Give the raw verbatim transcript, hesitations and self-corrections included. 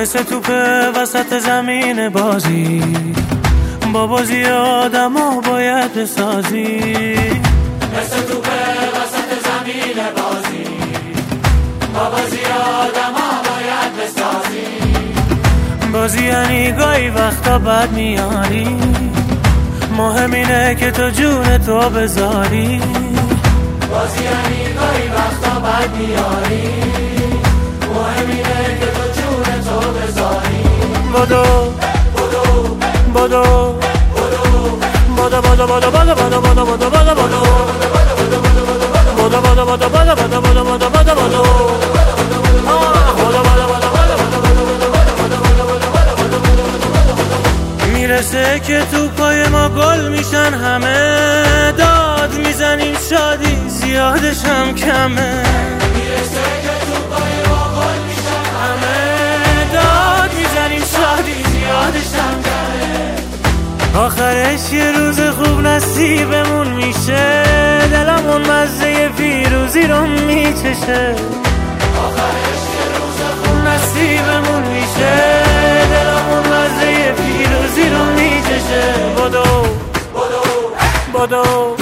مثل توپه وسط زمین بازی، با بازی آدم ها باید بسازی. مثل توپه وسط زمین بازی، با بازی آدم ها باید بسازی. بازی یعنی گاهی وقتا بد میاری، مهم اینه که تو جون تو بذاری. بازی یعنی گاهی وقتا بد میاری، مهم اینه که تو جون تو بذاری. بدو بدو بدو بدو بدو بدو بدو بدو بدو بدو بدو بدو بدو بدو بدو بدو. میرسه که تو پای ما گل میشن همه، داد میزنیم شادی زیادش هم کمه. میرسه که تو پای ما گل میشن همه، داد میزنیم شادی زیادش هم کمه. آخرش یه روز خوب نصیبمون میشه، دلمون مزه پیروزی رو میچشه. آخرش یه روز خوب نصیبمون میشه، دلمون مزه پیروزی رو میچشه. بدو بدو بدو